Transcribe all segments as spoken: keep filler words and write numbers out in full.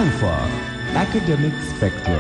Alpha Academic Spectrum。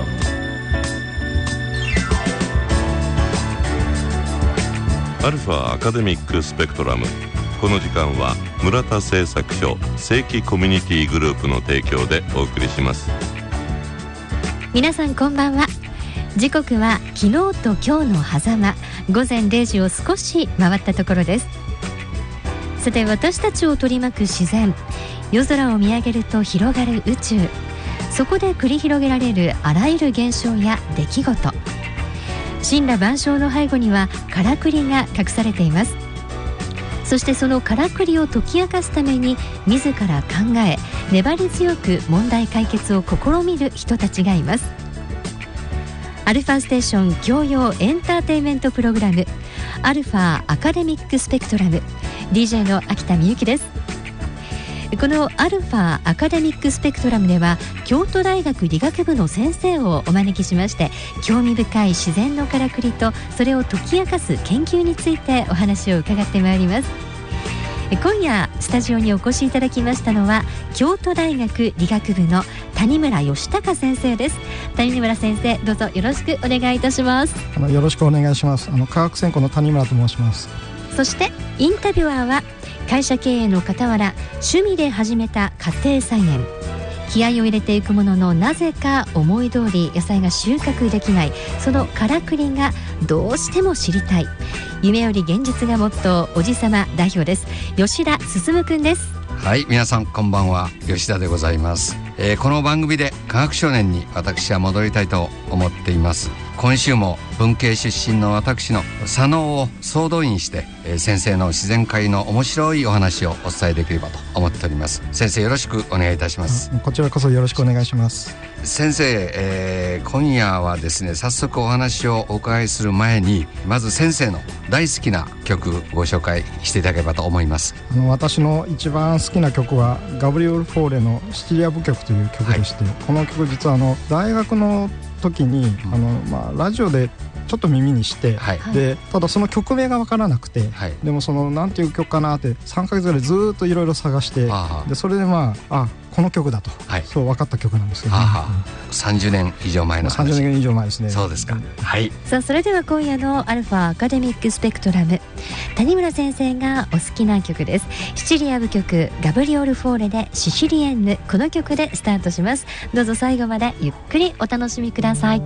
アルファアカデミックスペクトラム。この時間は村田製作所正規コミュニティグループの提供でお送りします。 皆さんこんばんは。時刻は昨日と今日の狭間、午前れいじを少し回ったところです。さて、私たちを取り巻く自然、夜空を見上げると広がる宇宙、そこで繰り広げられるあらゆる現象や出来事、森羅万象の背後にはからくりが隠されています。そしてそのからくりを解き明かすために自ら考え、粘り強く問題解決を試みる人たちがいます。アルファステーション教養エンターテインメントプログラム、アルファアカデミックスペクトラム、 ディージェー の秋田美由です。このアルファアカデミックスペクトラムでは、京都大学理学部の先生をお招きしまして、興味深い自然のからくりとそれを解き明かす研究についてお話を伺ってまいります。今夜スタジオにお越しいただきましたのは、京都大学理学部の谷村義孝先生です。谷村先生、どうぞよろしくお願いいたします。 あのよろしくお願いします。あの科学専攻の谷村と申します。 そしてインタビュアーは、会社経営の傍ら趣味で始めた家庭菜園、気合を入れていくものの、なぜか思い通り野菜が収穫できない、そのからくりがどうしても知りたい、夢より現実がモットー、おじさま代表です。吉田進くんです。 はい、皆さんこんばんは、吉田でございます。えー、この番組で科学少年に私は戻りたいと思っています。今週も文系出身の私の左脳を総動員して、えー、先生の自然界の面白いお話をお伝えできればと思っております。先生、よろしくお願いいたします。 こちらこそよろしくお願いします。 先生、えー、今夜はですね、早速お話をお伺いする前に、まず先生の大好きな曲ご紹介していただければと思います。 あの私の一番好きな曲はガブリオル・フォーレのシチリア舞曲という曲でして、はい、この曲実はあの大学の時に、うん、あのまあ、ラジオでちょっと耳にして、はい、でただその曲名が分からなくて、はい、でもそのなんていう曲かなってさんかげつぐらいずっといろいろ探して、でそれでまああこの曲だと、はい、そう分かった曲なんですけど、ね、 うん、さんじゅうねん以上前の話。 さんじゅうねん以上前ですね。 そうですか、はい。 さあ、それでは今夜のアルファアカデミックスペクトラム、谷村先生がお好きな曲です。シチリア舞曲ガブリオル・フォーレでシシリエンヌ、この曲でスタートします。どうぞ最後までゆっくりお楽しみください。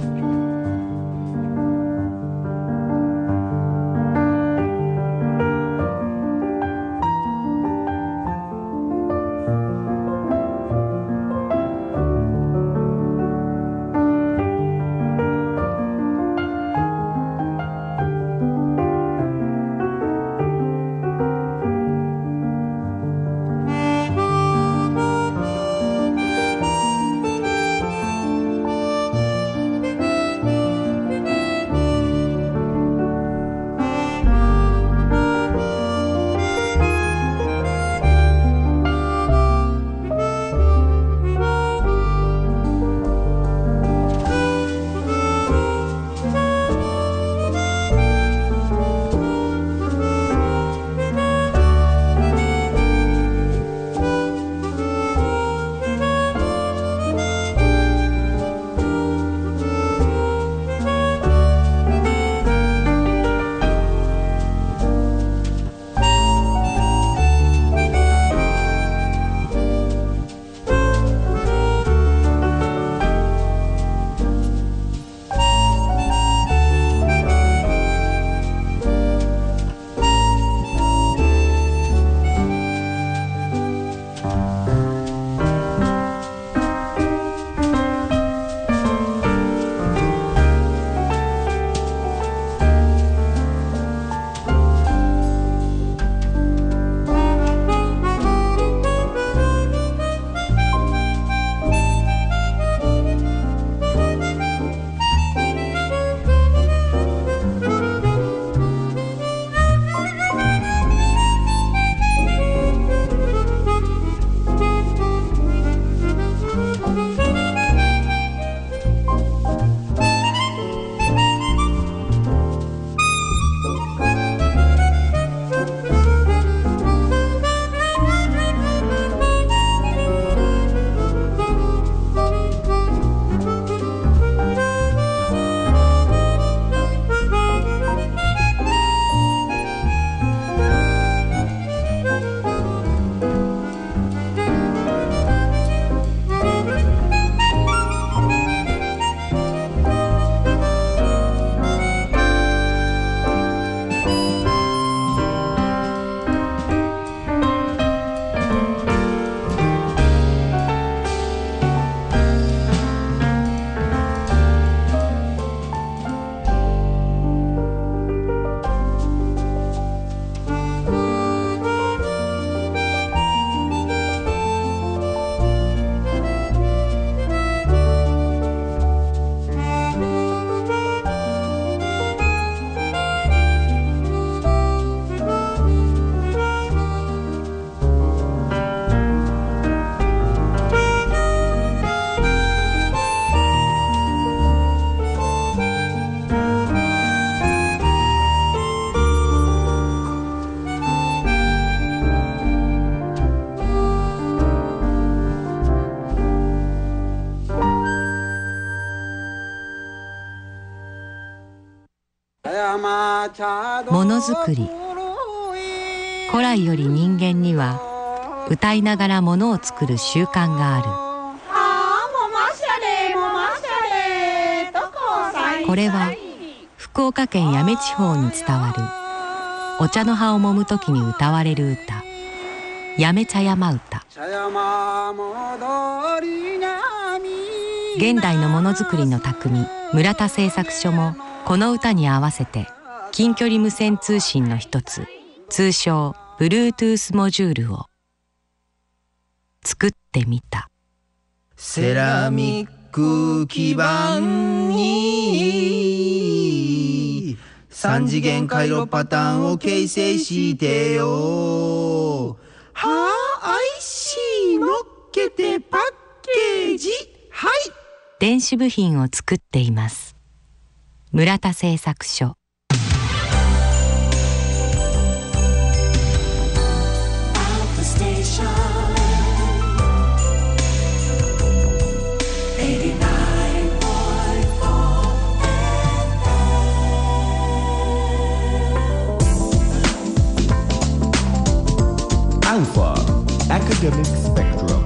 ものづくり。古来より人間には歌いながらものを作る習慣がある。これは福岡県八女地方に伝わるお茶の葉を揉むときに歌われる歌、八女茶山歌。現代のものづくりの匠村田製作所もこの歌に合わせて近距離無線通信の一つ、通称 Bluetooth モジュールを作ってみた。 セラミック基板に三次元回路パターンを形成してよ。はあ、アイシー 乗っけてパッケージ。はい。 電子部品を作っています。村田製作所。 Alpha Academic Spectrum.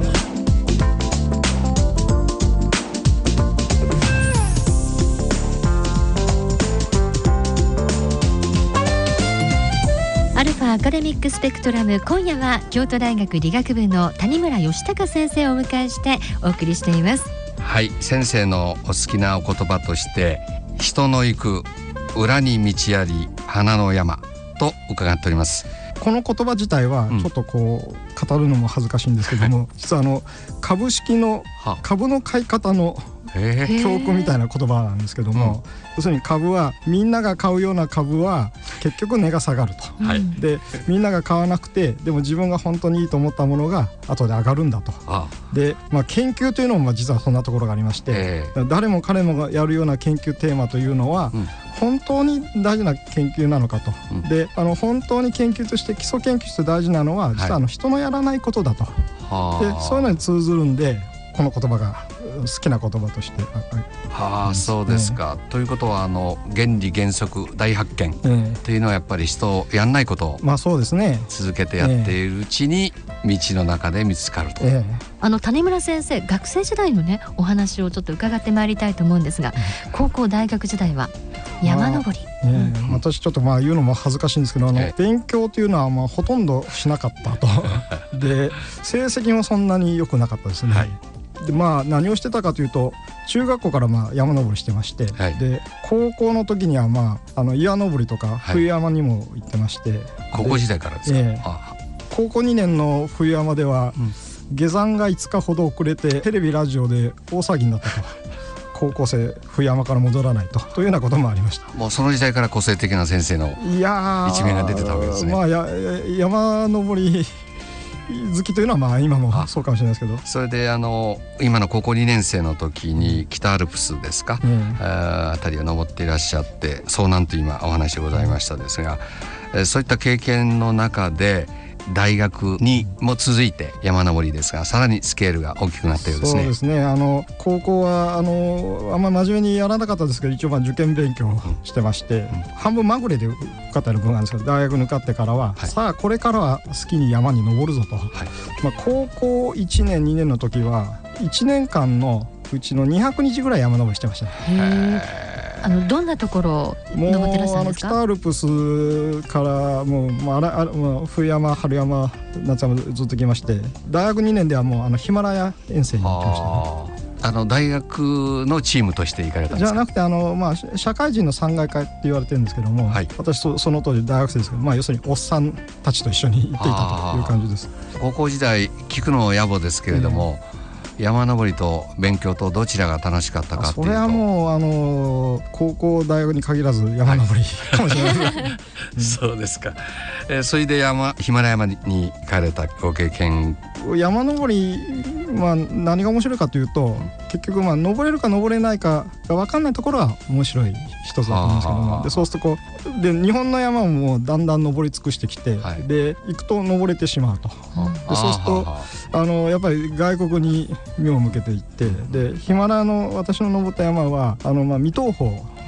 Alpha アカデミックスペクトラム、今夜は京都大学理学部の谷村義孝先生をお迎えしてお送りしています。 はい、先生のお好きなお言葉として人の行く裏に道あり花の山と伺っております。 この言葉自体はちょっとこう語るのも恥ずかしいんですけども、うん、実はあの株式の株の買い方の教訓みたいな言葉なんですけども、要するに株はみんなが買うような株は結局値が下がると、はい、でみんなが買わなくてでも自分が本当にいいと思ったものが後で上がるんだと。ああで、まあ、研究というのも実はそんなところがありまして、えー、誰も彼もがやるような研究テーマというのは、うん、本当に大事な研究なのかと、うん、であの本当に研究として基礎研究として大事なのは実はあの人のやらないことだと、はい、でそういうのに通ずるんでこの言葉が好きな言葉として。 はあ、そうですか、ね、ということはあの原理原則大発見というのはやっぱり人やんないことをまあそうですね続けてやっているうちに道の中で見つかると、ええ、 あの谷村先生学生時代のねお話をちょっと伺ってまいりたいと思うんですが、高校大学時代は山登り、 まあねうん、私ちょっとまあ言うのも恥ずかしいんですけど、あの勉強というのはまあほとんどしなかったとで成績もそんなに良くなかったですね、はい。でまあ、何をしてたかというと中学校からまあ山登りしてまして、はい、で高校の時にはまああの岩登りとか冬山にも行ってまして、はい、 高校時代からですか、えー、 あ高校にねんの冬山では、うん、下山がいつかほど遅れてテレビラジオで大騒ぎになったと高校生冬山から戻らないとというようなこともありました。 もうその時代から個性的な先生の一面が出てたわけですね。 まあ、や山登り好きというのはまあ今もそうかもしれないですけど、 それであの今の高校にねん生の時に北アルプスですか、うん、あ, あたりを登っていらっしゃって遭難と今お話でございましたですが、うん、そういった経験の中で大学にも続いて山登りですがさらにスケールが大きくなったようですね。 そうですね、あの高校はあのあんまり真面目にやらなかったですけど一応まあ受験勉強してまして、うん、半分まぐれで受かった部分なんですけど大学に受かってからは、はい、さあこれからは好きに山に登るぞと、はい、まあ、高校いちねんにねんの時はいちねんかんのうちのにひゃくにちぐらい山登りしてましたね。 あのどんなところを登ってらっしゃるんですか？ もうあの北アルプスからもう、まあ、あらあもう冬山春山夏山ずっと来まして、大学にねんではもうあのヒマラヤ遠征に行きましたね。 あの大学のチームとして行かれたんですか？ じゃなくてあの、まあ、社会人の山岳会って言われてるんですけども、はい、私 そ, その当時大学生ですけど、まあ、要するにおっさんたちと一緒に行っていたという感じです。 高校時代聞くのも野暮ですけれども、えー山登りと勉強とどちらが楽しかったかっていうと、 それはもうあの高校大学に限らず山登りかもしれないです、 はいうん、そうですか、えー、それで山ヒマラヤ山に行かれたご経験。 山登り、まあ、何が面白いかというと結局まあ登れるか登れないかが分かんないところが面白い一つだと思うんですけども、でそうするとこうで日本の山ももうだんだん登り尽くしてきて、はい、で行くと登れてしまうと、でそうするとあのやっぱり外国に目を向けていって、でヒマラヤの私の登った山はあのまあ未踏峰のような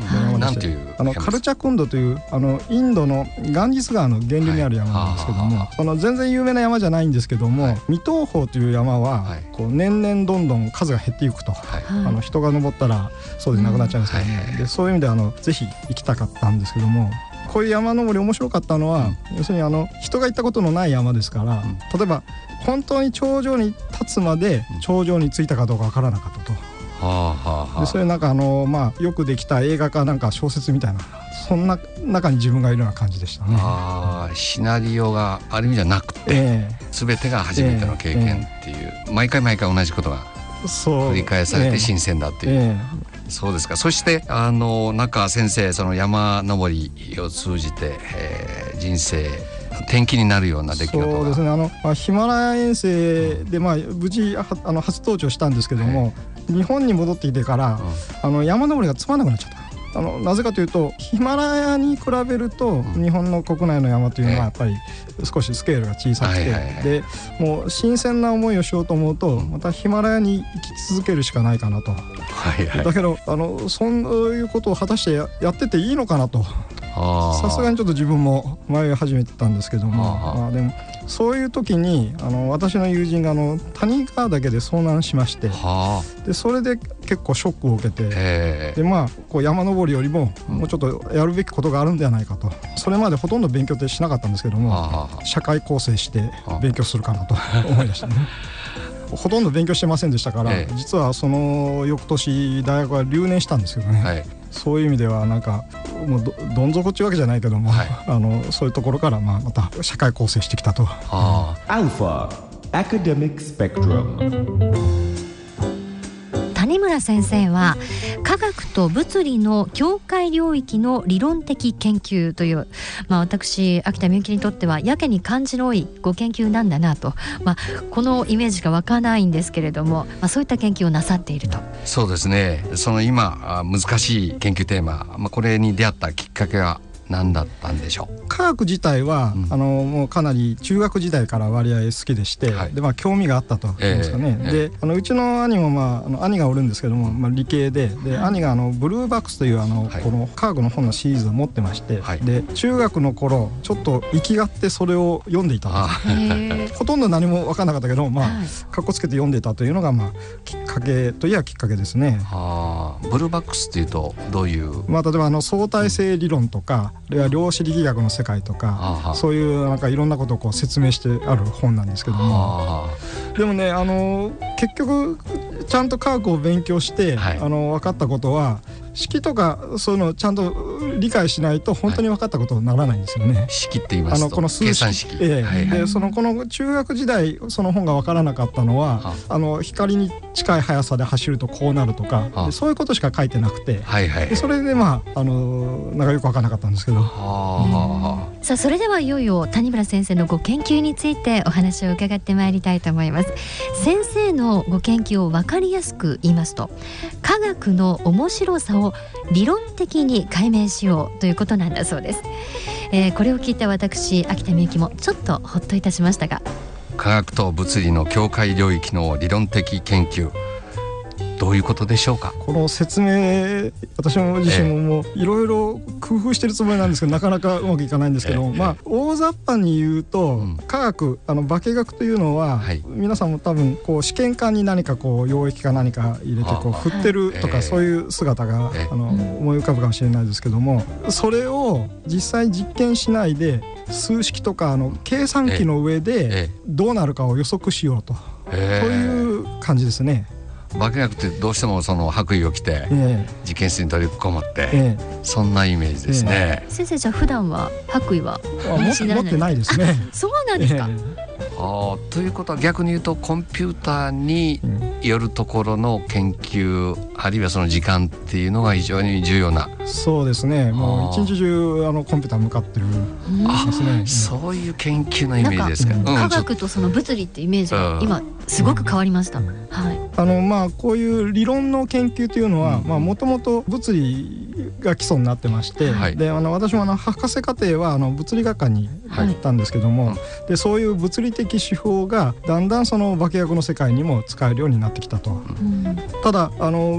なんていうあのカルチャクンドというあのインドのガンジス川の源流にある山なんですけども、はい、その全然有名な山じゃないんですけども、はい、未東峰という山は、はい、こう年々どんどん数が減っていくと、はい、あの人が登ったらそうでなくなっちゃうんですけどね、うんはい、でそういう意味であのぜひ行きたかったんですけども、こういう山登り面白かったのは、うん、要するにあの人が行ったことのない山ですから、うん、例えば本当に頂上に立つまで頂上に着いたかどうかわからなかったと、はあはあ、でそれなんかあの、まあ、よくできた映画かなんか小説みたいな、そんな中に自分がいるような感じでしたね。 あシナリオがある意味じゃなくて、えー、全てが初めての経験っていう、えー、毎回毎回同じことが繰り返されて新鮮だっていう、えーえー、そうですか。そしてあの中先生、その山登りを通じて、えー、人生転機になるような出来事が。 そうですね、あの、まあ、ヒマラヤ遠征で、まあ、無事あの初登頂したんですけども、日本に戻ってきてから、うん、あの山登りがつまんなくなっちゃった。あのなぜかというと、ヒマラヤに比べると、うん、日本の国内の山というのはやっぱり少しスケールが小さくて、はいはいはい、でもう新鮮な思いをしようと思うと、またヒマラヤに行き続けるしかないかなと、はいはい、だけどあのそういうことを果たして や, やってていいのかなと、さすがにちょっと自分も迷い始めてたんですけども、まあ、でもそういう時にあの私の友人があの谷川岳で遭難しまして、でそれで結構ショックを受けて、で、まあ、こう山登りよりももうちょっとやるべきことがあるんではないかと、それまでほとんど勉強ってしなかったんですけども、社会構成して勉強するかなと思いましたね。ほとんど勉強してませんでしたから、ええ、実はその翌年大学は留年したんですけどね、はい、そういう意味ではなんかもう ど, どん底っていうわけじゃないけども、はい、あのそういうところからまあまた社会構成してきたと。 アルファアカデミックスペクトラム。 谷村先生は科学と物理の境界領域の理論的研究という、まあ、私秋田美幸にとってはやけに漢字の多いご研究なんだなと、まあ、このイメージが湧かないんですけれども、まあ、そういった研究をなさっていると。 そうですね、その今難しい研究テーマ、まあ、これに出会ったきっかけは何だったんでしょう。 科学自体は、うん、あのもうかなり中学時代から割合好きでして、はい、でまあ、興味があったというんですかね、えー、であのうちの兄も、まあ、あの兄がおるんですけども、まあ、理系で、で兄があのブルーバックスというあの、はい、この科学の本のシリーズを持ってまして、はい、で中学の頃ちょっと生きがってそれを読んでいたと。ほとんど何も分からなかったけど、まあ、かっこつけて読んでいたというのが、まあ、きっかけといえばきっかけですね。 はブルーバックスっていうとどういう、 まあ、例えばあの相対性理論とか、あるいは量子力学の世界とか、そういうなんかいろんなことをこう説明してある本なんですけども、でもね、あの結局ちゃんと科学を勉強して、はい、あの分かったことは、式とかそういうのをちゃんと理解しないと本当に分かったことにならないんですよね、はい、 式って言いますとあのこの数式、 計算式、 ええはいはい、 でそのこの中学時代その本が分からなかったのは、はあの光に近い速さで走るとこうなるとか、はあ、でそういうことしか書いてなくて、はいはい、でそれでまああのなんかよく分からなかったんですけど、はあはあ、さあそれではいよいよ谷村先生のご研究についてお話を伺ってまいりたいと思います。先生のご研究を分かりやすく言いますと、科学の面白さを理論的に解明しようということなんだそうです、えー、これを聞いた私秋田美幸もちょっとほっといたしましたが、 科学と物理の境界領域の理論的研究、どういうことでしょうか。 この説明、私も自身ももういろいろ工夫してるつもりなんですけど、なかなかうまくいかないんですけど、ええ、まあ大雑把に言うと、うん、科学、あの化学というのは、はい、皆さんも多分こう試験管に何かこう溶液か何か入れてこう振ってるとか、そういう姿が、ええ、あの思い浮かぶかもしれないですけども、それを実際実験しないで数式とかあの計算機の上でどうなるかを予測しようと、ええ、そういう感じですね。 化学ってどうしてもその白衣を着て実験室に取り込まって、ええ、そんなイメージですね、ええ、先生じゃあ普段は白衣は持ってないですね。 そうなんですか、 ええ、あということは逆に言うとコンピューターによるところの研究、あるいはその時間っていうのが非常に重要な。 そうですね、もう一日中あのコンピューター向かってるですね、 うん、そういう研究のイメージですか。 なんか、うん、科学とその物理ってイメージが今すごく変わりました、うんはい、 あのまあこういう理論の研究というのはもともと物理が基礎になってまして、はい、であの私もあの博士課程はあの物理学科に入ったんですけども、はい、でそういう物理的手法がだんだんその化学の世界にも使えるようになってきたと、うん、ただあの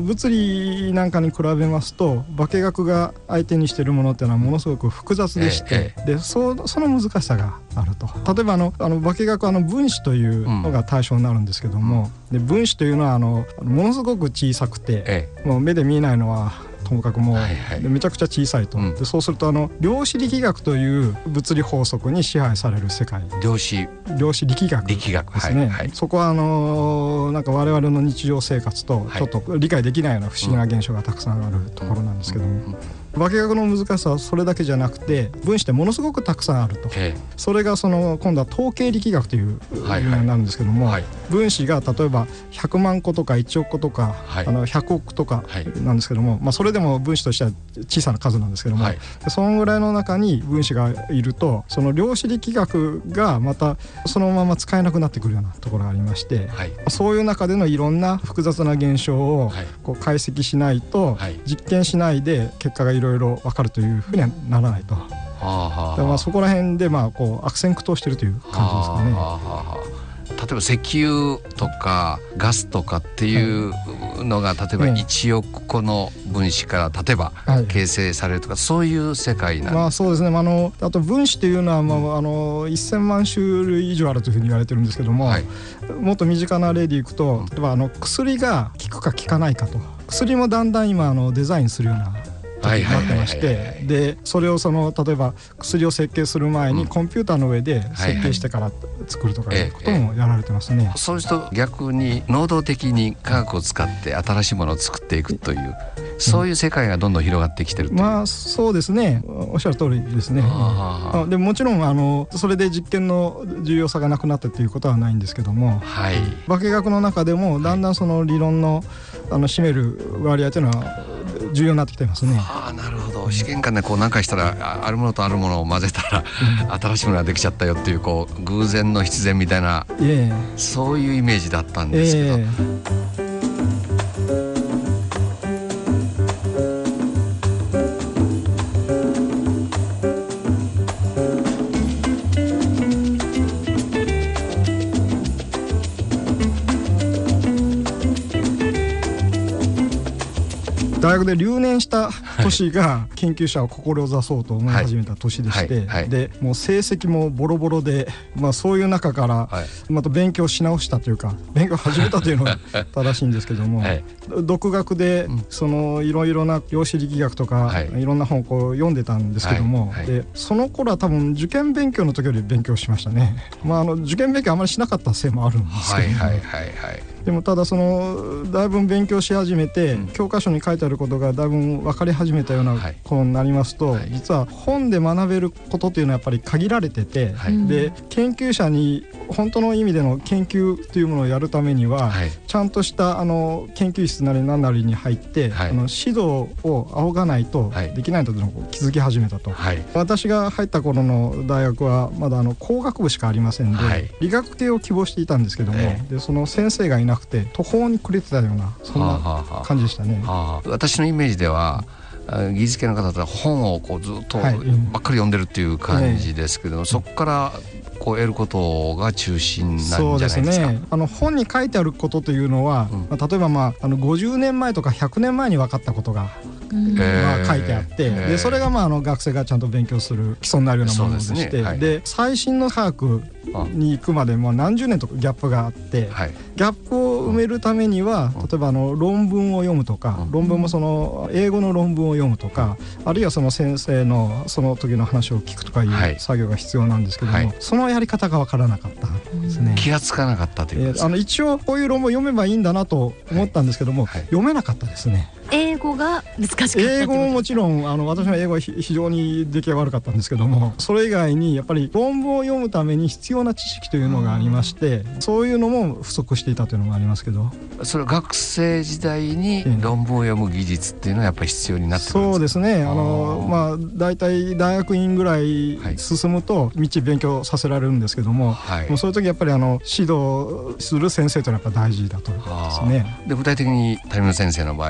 物理なんかに比べますと化学が相手にしているものっていうのはものすごく複雑でして、ええ、で そ, その難しさがあると。例えばあのあの化学はあの分子というのが対象になるんですけども、うん、で分子というのはあのものすごく小さくて、ええ、もう目で見えないのはともかくもう、はいはい、めちゃくちゃ小さいと、うん、でそうするとあの量子力学という物理法則に支配される世界、 量子量子力学ですね。 力学、はいはい、 そこはあのー、なんか我々の日常生活とちょっと理解できないような不思議な現象がたくさんあるところなんですけども、うんうんうん化学の難しさはそれだけじゃなくて分子ってものすごくたくさんあると、ええ、それがその今度は統計力学という分野になるんですけども、はいはい、分子が例えばひゃくまん個とかいちおく個とか、はい、あのひゃくおくとかなんですけども、まあ、それでも分子としては小さな数なんですけども、はい、そのぐらいの中に分子がいるとその量子力学がまたそのまま使えなくなってくるようなところがありまして、はい、そういう中でのいろんな複雑な現象をこう解析しないと、はい、実験しないで結果がいろいろいろいろ分かるというふうにはならないと、はあはあ、だからそこら辺でまあこう悪戦苦闘しているという感じですかね。はあはあ、 例えば石油とかガスとかっていうのが、はい、例えばいちおく個の分子から例えば形成されるとか、はい、そういう世界なんですか。 まあそうですね、あのあと分子というのは、まあ、あのせんまん種類以上あるというふうに言われてるんですけども、はい、もっと身近な例でいくと、例えばあの薬が効くか効かないかと、薬もだんだん今あのデザインするようななってまして、でそれをその例えば薬を設計する前にコンピューターの上で設計してから作るとかいうこともやられてますね。 そうすると逆に能動的に科学を使って新しいものを作っていくという、そういう世界がどんどん広がってきてるという、 まあそうですね、おっしゃる通りですね。でもちろんあのそれで実験の重要さがなくなったということはないんですけども、はい、化学の中でもだんだんその理論の、あの占める割合というのは重要になってきてますね。 ああ、なるほど。試験管でこう何回したらあるものとあるものを混ぜたら、うん、新しいものができちゃったよっていうこう偶然の必然みたいな、えー、そういうイメージだったんですけど、えー大学で留年した年が研究者を志そうと思い始めた年でして、はいはいはい、でもう成績もボロボロで、まあ、そういう中からまた勉強し直したというか勉強を始めたというのが正しいんですけども、はい、独学でそのいろいろな量子力学とか、はい、いろんな本をこう読んでたんですけども、はいはい、でその頃は多分受験勉強の時より勉強しましたね。まあ、あの受験勉強あまりしなかったせいもあるんですけど、ね、はいはいはいはい、でもただそのだいぶ勉強し始めて、うん、教科書に書いてあることがだいぶ分かり始めたようなことになりますと、はい、実は本で学べることというのはやっぱり限られてて、はい、で研究者に本当の意味での研究というものをやるためには、はい、ちゃんとしたあの研究室なり何なりに入って、はい、あの指導を仰がないとできないというのを気づき始めたと、はい、私が入った頃の大学はまだあの工学部しかありませんで、はい、理学系を希望していたんですけども、えー、でその先生がいなくて途方に暮れてたようなそんな感じでしたね。はあはあ、私のイメージでは技術系の方って本をこうずっとばっかり読んでるっていう感じですけど、はい、そこからこう得ることが中心なんじゃないですか。そうですね、 あの本に書いてあることというのは、うん、まあ、例えば、まあ、あのごじゅうねんまえとかひゃくねんまえに分かったことが、まあ、書いてあって、でそれが、まあ、あの学生がちゃんと勉強する基礎になるようなものでして、で、ね、はい、で最新の科学に行くまでも何十年とかギャップがあって、はい、ギャップを埋めるためには、例えばあの論文を読むとか、うん、論文もその英語の論文を読むとか、うん、あるいはその先生のその時の話を聞くとかいう作業が必要なんですけども、はい、そのやり方が分からなかったんですね。 気がつかなかったということですか。 えー、あの一応こういう論文を読めばいいんだなと思ったんですけども、はいはい、読めなかったですね。 英語が難しかった英語ももちろんあの私の英語は非常に出来が悪かったんですけども、それ以外にやっぱり論文を読むために必要な知識というのがありまして、そういうのも不足していたというのがありますけど、 それは学生時代に論文を読む技術っていうのはやっぱり必要になってくるんですか。 そうですね、あの、まあ、だいたい大学院ぐらい進むとみっちり勉強させられるんですけども、はい、もうそういう時やっぱりあの指導する先生というのはやっぱ大事だと思いますね。 で具体的に谷村先生の場合はこ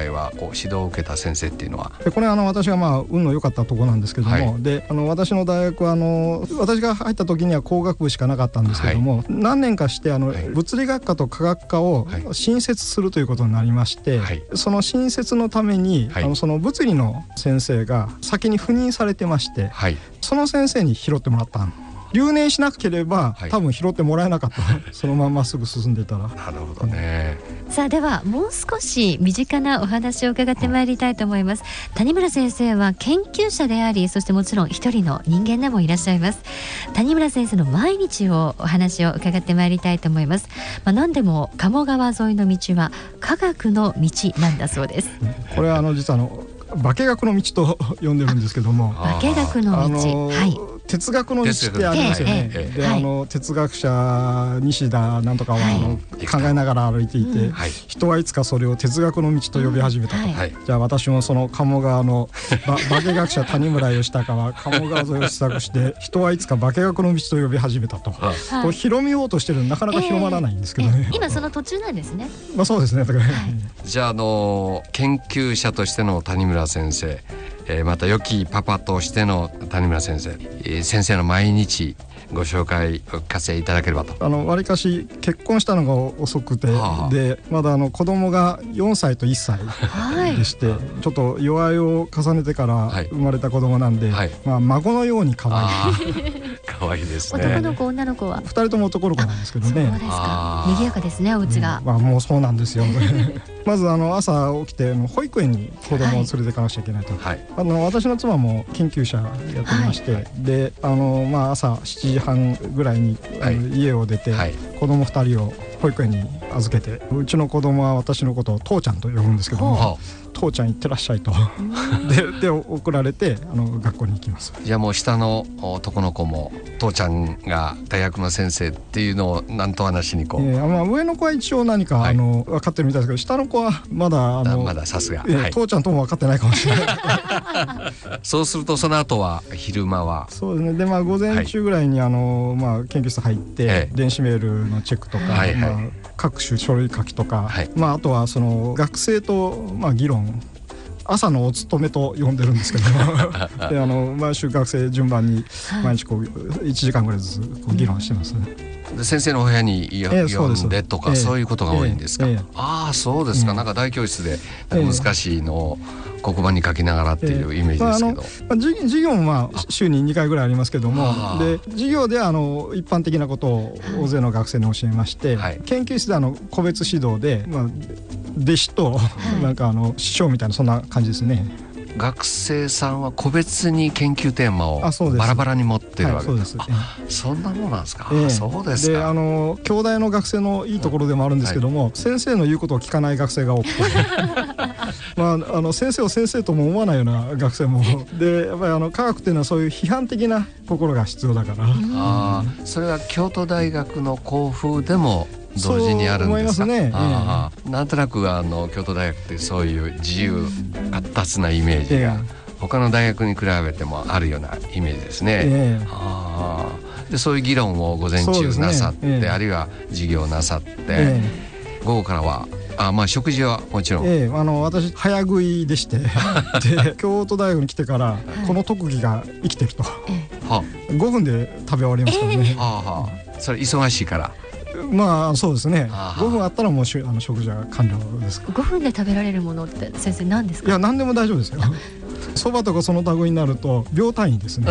こう指導を受けた先生っていうのは。 でこれはあの私がまあ運の良かったところなんですけども、はい、であの私の大学はあの私が入った時には工学部しかなかったんですけども、はい、何年かしてあの、はい、物理学科と科学科を新設するということになりまして、はい、その新設のために、はい、あのその物理の先生が先に赴任されてまして、はい、その先生に拾ってもらったん留年しなければ、はい、多分拾ってもらえなかったそのままますぐ進んでいたら。 なるほどね。 さあではもう少し身近なお話を伺ってまいりたいと思います、うん、谷村先生は研究者であり、そしてもちろん一人の人間でもいらっしゃいます。谷村先生の毎日をお話を伺ってまいりたいと思います、まあ、何でも鴨川沿いの道は科学の道なんだそうです。 これはあの実はあの化学の道と呼んでるんですけども、 化学の道、あのー、はい、 哲学の道ってありますよね、えええ、で、はい、あの哲学者西田なんとかは、はい、あの考えながら歩いていて、うん、人はいつかそれを哲学の道と呼び始めたと、うん、はい、じゃあ私もその鴨川の化学者谷村義孝は鴨川沿いを施策して人はいつか化学の道と呼び始めたと、はい、こう広めようとしてるのなかなか広まらないんですけどね、 今その途中なんですね。 まあそうですね、だから、はい、 じゃあ、あの研究者としての谷村先生、えー、また良きパパとしての谷村先生、えー、先生の毎日ご紹介お聞かせいただければと。 あのわりかし結婚したのが遅くて、はあ、でまだあの子供がよんさいといっさいでして、はい、ちょっと弱いを重ねてから生まれた子供なんで、はい、まあ、孫のように可愛い可愛いですね。 男の子女の子はふたりとも男の子なんですけどね。 そうですか。賑やかですね、お家が、 うん、まあ、もうそうなんですよまずあの朝起きて保育園に子供を連れて行かなくちゃいけないと、はい、あの私の妻も研究者やってまして、はい、であの、まあ、朝しちじはんぐらいに、はい、家を出て、はい、子供ふたりを保育園に預けて、うちの子供は私のことを父ちゃんと呼ぶんですけども、父ちゃん行ってらっしゃいとで, で送られてあの学校に行きます。 じゃあもう下の男の子も父ちゃんが大学の先生っていうのをなんと話しにこう、 えーまあ、上の子は一応何か、はい、あの分かってるみたいですけど、下の子はまだあのまださすが、 えーはい、父ちゃんとも分かってないかもしれないそうするとその後は昼間はそうですね。で、まあ、午前中ぐらいにあの、まあ、研究室入って、えー、電子メールのチェックとか、はいはい、まあ、各種書類書きとか、はい、まあ、あとはその学生と、まあ、議論、朝のお勤めと呼んでるんですけどであの毎週学生順番に毎日こういちじかんぐらいずつこう議論してますね。 で先生のお部屋に呼んでとか、えー、そういうことが多いんですか。えーえー、ああそうですか、うん、なんか大教室で難しいのを黒板に書きながらっていうイメージですけど、 えーまあ、あの授業もまあ週ににかいぐらいありますけども、で授業であの一般的なことを大勢の学生に教えまして、はい、研究室であの個別指導で、まあ、弟子となんかあの師匠みたいなそんな感じですね。 学生さんは個別に研究テーマをバラバラに持ってるわけです。はい、そうです。そんなものなんですか。えー、そうですか。 で、あの京大の学生のいいところでもあるんですけども、はい、先生の言うことを聞かない学生が多くてまあ、あの先生を先生とも思わないような学生もで、やっぱりあの科学っていうのはそういう批判的な心が必要だから。 あ、それは京都大学の校風でも同時にあるんですか。そう思いますね。あ、えー、なんとなくあの京都大学ってそういう自由活発なイメージが他の大学に比べてもあるようなイメージですね。えー、あ、でそういう議論を午前中なさって、ね、えー、あるいは授業なさって、えー、午後からはあ、まあ、食事はもちろん、 えー、あの私早食いでしてで京都大学に来てからこの特技が生きてると、はい、ごふんで食べ終わりますからね。 えー、はあはあ、それ忙しいから。 まあそうですね。ごふんあったらもうしあの食事は完了です。 ごふんで食べられるものって先生何ですか。 いや何でも大丈夫ですよ。そばとかその類になると秒単位ですね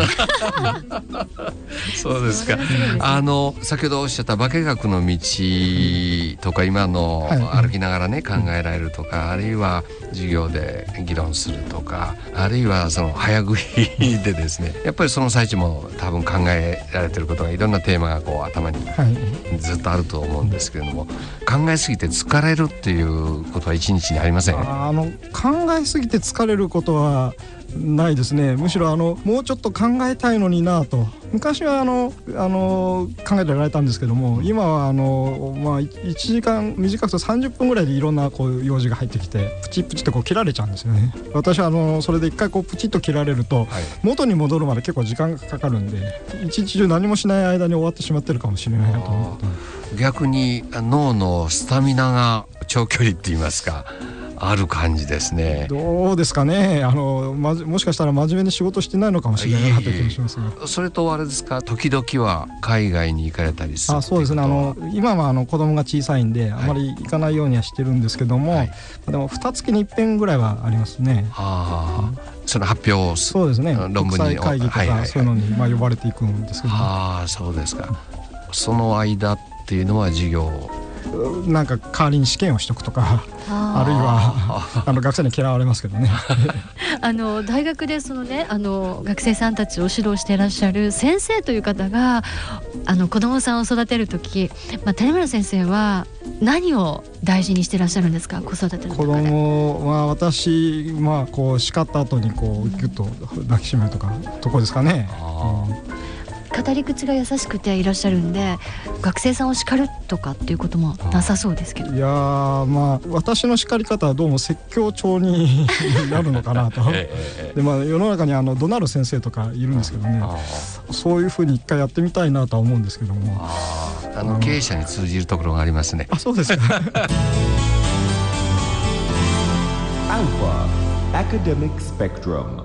そうですか。あの先ほどおっしゃった化学の道とか今の歩きながらね、はい、考えられるとか、あるいは授業で議論するとか、あるいはその早食いでですねやっぱりその最中も多分考えられてることがいろんなテーマがこう頭にずっとあると思うんですけれども、はい、考えすぎて疲れるっていうことは一日にありません。 あの考えすぎて疲れることはないですね。むしろあのもうちょっと考えたいのになと。昔はあのあの考えてられたんですけども、今はあの、まあ、いちじかん短くとさんじゅっぷんぐらいでいろんなこう用事が入ってきてプチプチってこう切られちゃうんですよね。私はあのそれで一回こうプチッと切られると、はい、元に戻るまで結構時間がかかるんで、一日中何もしない間に終わってしまってるかもしれないなと思って。 逆に脳のスタミナが長距離って言いますか、 ある感じですね。 どうですかね。あの、ま、もしかしたら真面目に仕事してないのかもしれないなという気がしますが。 それとあれですか、時々は海外に行かれたりする？ あ、そうですね。あの今はあの子供が小さいんで、はい、あまり行かないようにはしてるんですけども、はい、でも二月に一遍ぐらいはありますね。 はあ、うん、その発表をそうですね、論文に国際会議とか、はいはいはい、そういうのにまあ呼ばれていくんですけども、 ああ、そうですか。その間っていうのは授業なんか代わりに試験をしとくとか、あるいはあの学生に嫌われますけどねあの大学でその、ね、あの学生さんたちを指導していらっしゃる先生という方があの子どもさんを育てるとき、まあ、谷村先生は何を大事にしていらっしゃるんですか、子育ての中で。 子供は私、まあ、こう叱った後にこうギュッと抱きしめるとかとこですかね。 語り口が優しくていらっしゃるんで、学生さんを叱るとかっていうこともなさそうですけど。 いやまあ私の叱り方はどうも説教調になるのかなとで、まあ、世の中にあの怒鳴る先生とかいるんですけどね、そういうふうに一回やってみたいなとは思うんですけども、 ああの経営者に通じるところがありますね。 あ、そうですか Alpha Academic Spectrum。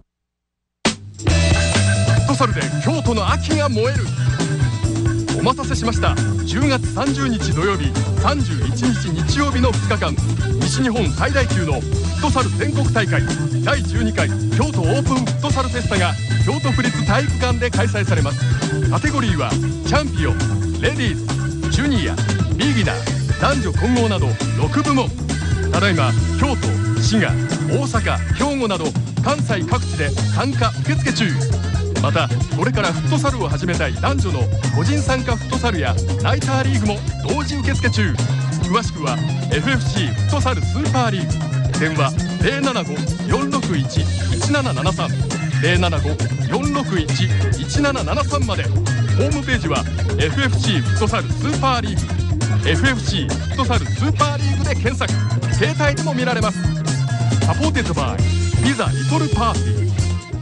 フットサルで京都の秋が燃える。お待たせしました。じゅうがつさんじゅうにち土曜日、さんじゅういちにち日曜日のふつかかん、西日本最大級のフットサル全国大会だいじゅうにかい京都オープンフットサルフェスタが京都府立体育館で開催されます。カテゴリーはチャンピオン、レディース、ジュニア、ビギナー、男女混合などろくぶもん。ただいま京都、滋賀、大阪、兵庫など関西各地で参加受付中。またこれからフットサルを始めたい男女の個人参加フットサルやナイターリーグも同時受付中。詳しくは エフエフシー フットサルスーパーリーグ、電話 ゼロななご よんろくいち いちななななさん ゼロななご よんろくいち いちななななさん まで。ホームページは エフエフシー フットサルスーパーリーグ、 エフエフシー フットサルスーパーリーグで検索。携帯でも見られます。サポーテッドバイビザリトルパーティー。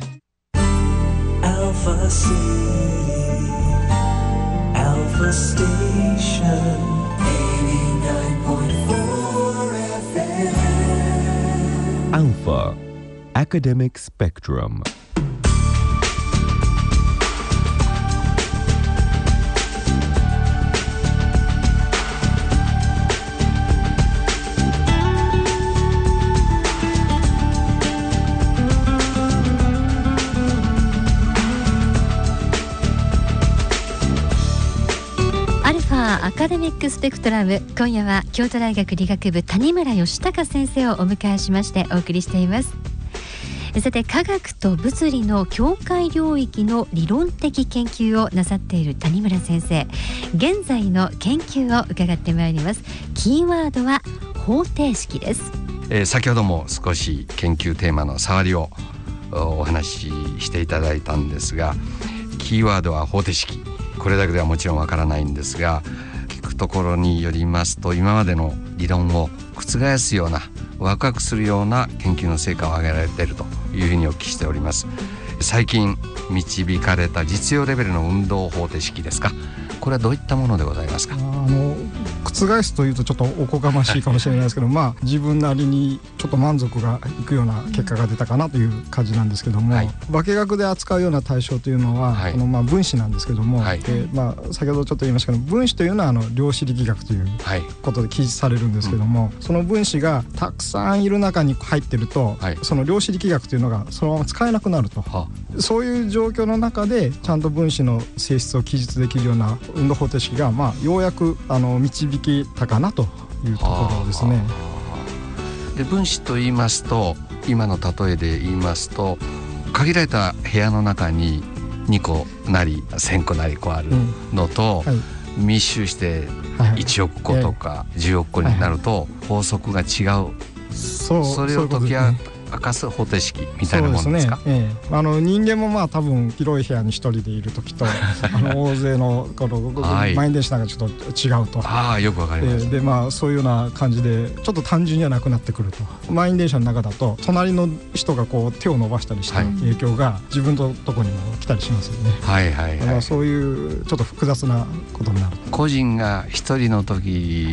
Alpha City, Alpha Station, eighty-nine point fourエフエム. Alpha Academic Spectrum。 アカデミックスペクトラム、今夜は京都大学理学部谷村義孝先生をお迎えしましてお送りしています。さて、科学と物理の境界領域の理論的研究をなさっている谷村先生、現在の研究を伺ってまいります。キーワードは方程式です。 えー、先ほども少し研究テーマの触りをお話ししていただいたんですが、キーワードは方程式、これだけではもちろんわからないんですが、聞くところによりますと今までの理論を覆すような、ワクワクするような研究の成果を上げられているというふうにお聞きしております。最近導かれた実用レベルの運動方程式ですか、これはどういったものでございますか。 あの覆すというとちょっとおこがましいかもしれないですけどまあ自分なりにちょっと満足がいくような結果が出たかなという感じなんですけども、はい、化学で扱うような対象というのは、はい、このまあ分子なんですけども、はい、でまあ、先ほどちょっと言いましたけど、分子というのはあの量子力学ということで記述されるんですけども、はい、その分子がたくさんいる中に入ってると、はい、その量子力学というのがそのまま使えなくなると、はあ、そういう状況の中でちゃんと分子の性質を記述できるような運動方程式が、まあ、ようやくあの導きたかなというところですね。 で、分子と言いますと、今の例えで言いますと、限られた部屋の中ににこなりせんこなりこあるのと、うんはい、密集していちおくことかじゅうおくこになると法則が違う、はい、そ, それを解き明かす方程式みたいなものですか。 そうですね、ええ、あの人間もまあ多分広い部屋に一人でいる時とあの大勢のこの、はい、満員電車なんかちょっと違うと。 ああ、よくわかります、 えー、でまあそういうような感じでちょっと単純じゃなくなってくると。満員電車の中だと隣の人がこう手を伸ばしたりした影響が自分のところにも来たりしますよね。 はいはいはい、 だからそういうちょっと複雑なことになる。 個人が一人の時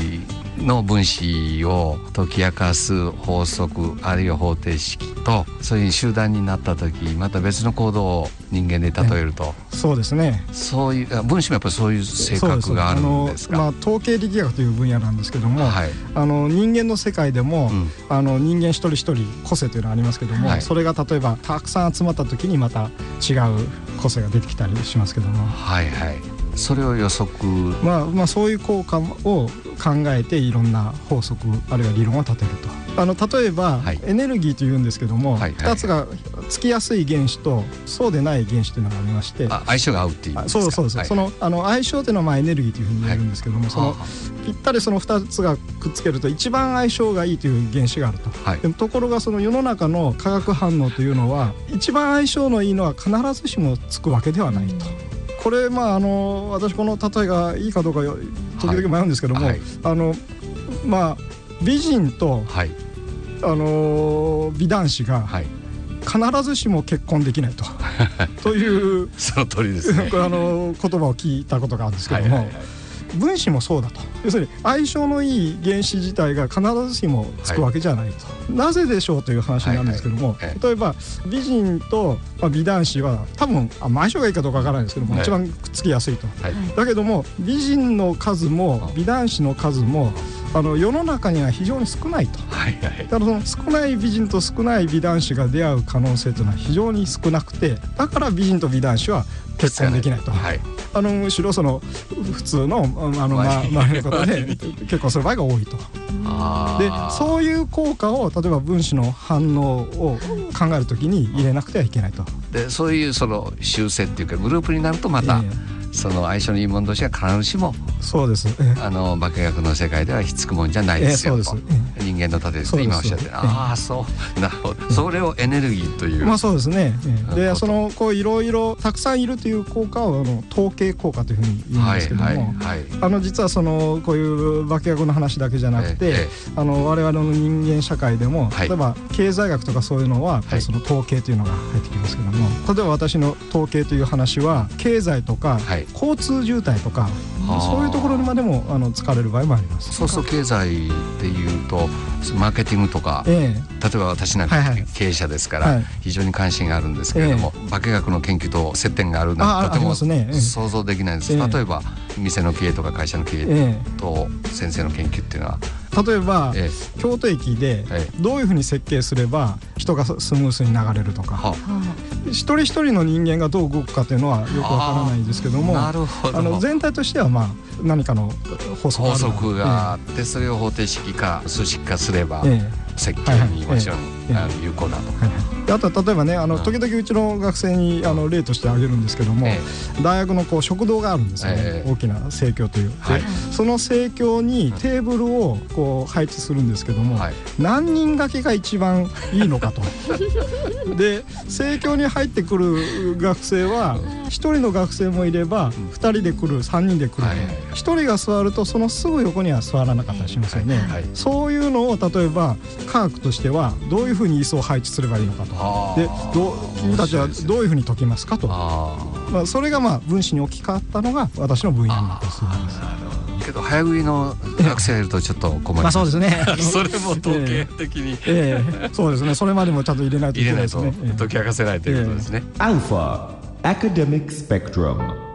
の分子を解き明かす法則あるいは方程式と、そういう集団になった時また別の行動を人間で例えると、 そうですね、 そういう分子もやっぱりそういう性格があるんですか。 あの、まあ、統計力学という分野なんですけども、はい、あの人間の世界でも、うん、あの人間一人一人個性というのがありますけども、はい、それが例えばたくさん集まった時にまた違う個性が出てきたりしますけども、 はいはい、それを予測、 まあまあ、そういう効果を考えていろんな法則あるいは理論を立てると。あの例えば、はい、エネルギーというんですけども、はいはいはい、ふたつがつきやすい原子とそうでない原子というのがありまして、 あ、相性が合うっていう意味ですか。 そうそうです、はい、そのあの相性というのはまあエネルギーというふうに言えるんですけども、はい、そのぴったりそのふたつがくっつけると一番相性がいいという原子があると、はい、でもところがその世の中の化学反応というのは一番相性のいいのは必ずしもつくわけではないと。これまああの私この例えがいいかどうか時々迷うんですけども、はいはい、あのまあ美人と、はい、あの美男子が必ずしも結婚できないとというその通りですねあの言葉を聞いたことがあるんですけども、はいはいはい、分子もそうだと。要するに相性のいい原子自体が必ずしもつくわけじゃないと、はい、なぜでしょうという話になるんですけども、はいはい、例えば美人と美男子は多分相性がいいかどうかわからないですけども、はい、一番くっつきやすいと、はい、だけども美人の数も美男子の数もあの世の中には非常に少ないと、はいはい、だからその少ない美人と少ない美男子が出会う可能性というのは非常に少なくて、だから美人と美男子は結婚できないと、はい、あのむしろその普通のあの、ま、周りの方で結婚する場合が多いと。でそういう効果を例えば分子の反応を考えるときに入れなくてはいけないと。 でそういうその修正っていうかグループになるとまた、えーその相性のいいもの同士は必ずしもそうです、ええ、 あの化学の世界ではひっつくもんじゃないですよ、ええ、そうです、ええ、人間の盾ですって今おっしゃって、ええ、ああそうなるほど、ええ、それをエネルギーという、 まあそうですね、ええ、でそのこういろいろたくさんいるという効果をあの統計効果というふうに言うんですけども、はいはいはい、あの実はそのこういう化学の話だけじゃなくて、ええ、あの我々の人間社会でも、はい、例えば経済学とかそういうのは、はい、その統計というのが入ってきますけども、例えば私の統計という話は経済とか、はい、交通渋滞とかそういうところにまでもあの使われる場合もあります。 そうそう、経済でいうとマーケティングとか、ええ、例えば私なんか経営者ですから、はいはい、非常に関心があるんですけれども、ええ、化学の研究と接点があるなんてとても想像できないんです、ええ、例えば店の経営とか会社の経営と先生の研究っていうのは、 例えば、ええ、京都駅でどういうふうに設計すれば人がスムースに流れるとか、はあ、一人一人の人間がどう動くかというのはよくわからないんですけども、 なるほど、 あの全体としては、まあ、何かの法則がある、 法則があって、ええ、それを方程式化数式化すれば、ええ、設計にもちろん、ええ、有効だと、はいはい、 あとは例えばね、あの時々うちの学生にあの例として挙げるんですけども、ええ、大学のこう食堂があるんですよね、ええ、大きな生協という、はい、でその生協にテーブルをこう配置するんですけども、はい、何人掛けが一番いいのかとで生協に入ってくる学生はひとりの学生もいればふたりで来るさんにんで来ると、はい、ひとりが座るとそのすぐ横には座らなかったりしますよね、はいはい、そういうのを例えば科学としてはどういうふうに椅子を配置すればいいのかと、でどう君たちはどういうふうに解きますかと、あ、まあ、それがまあ分子に置き換わったのが私の分野になったりするんです。 けど早食いの学生がいるとちょっと困ります、 まあ、そうですねそれも統計的に、 えーえー、そうですね、それまでもちゃんと入れないといけないですね、 入れないと解き明かせないということですね、 えー、Alpha Academic Spectrum。